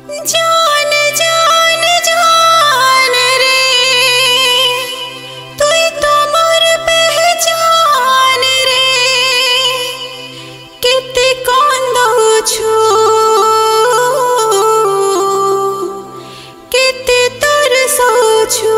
जान जान जान रे तू तो मोर पहचान रे किते कौन दो छु किते तोर सो छु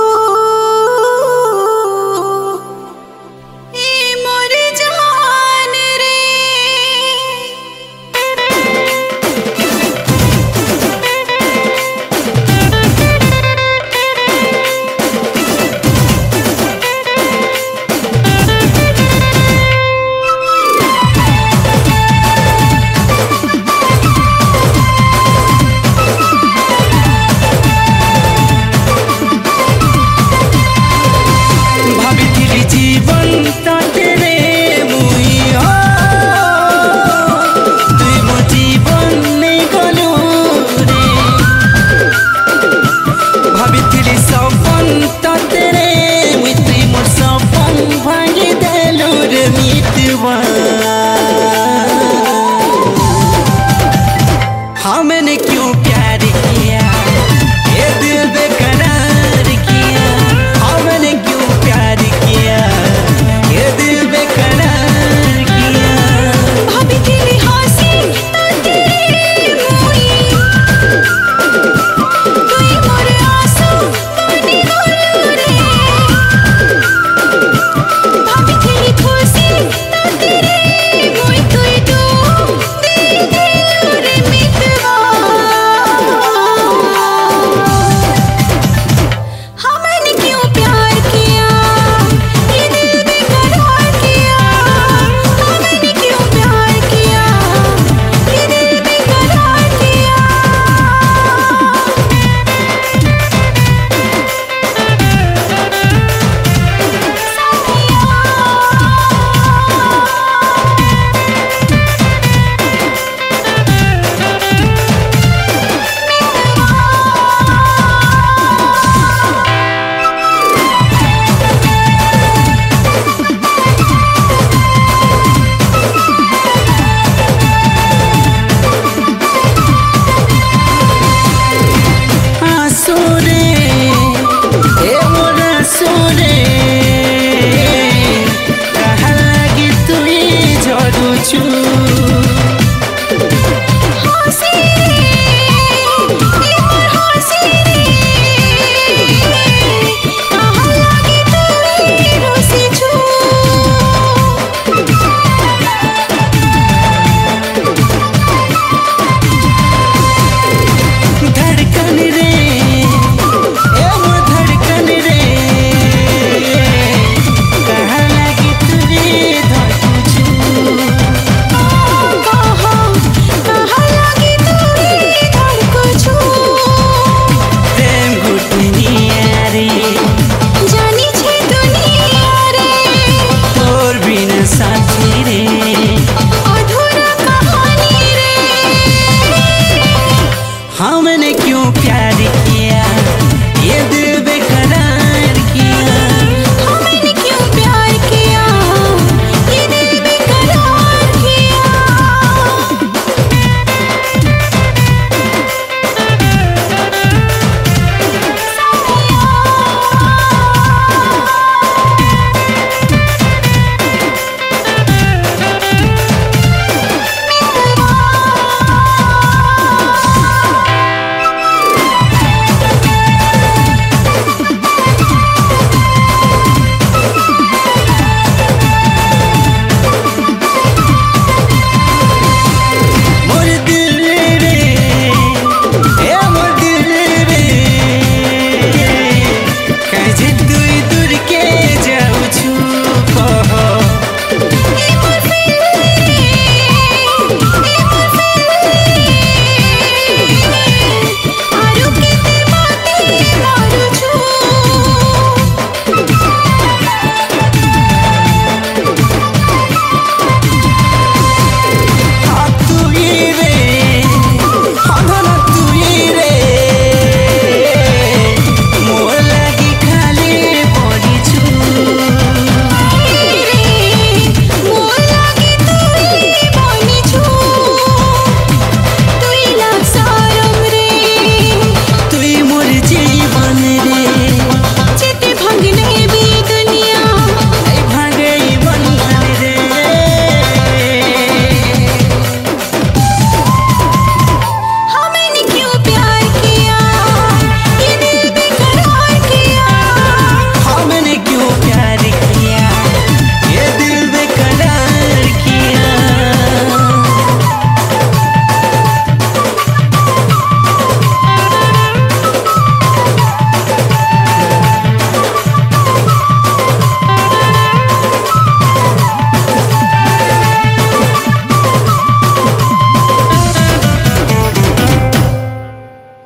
हमने क्यों प्यार किया ये दिल बेकरार किया हमने क्यों प्यार किया ये दिल बेकरार किया भाभी तेरी हंसी तो तेरी मोई तू मोर आंसू पानी गोल रे भाभी तेरी खुशी तो तेरी मोई तू दे दे रे मितवा हमने क्यों प्यार किया ये दिल बेकरार किया हमने क्यों प्यार किया ये दिल बेकरार किया हमने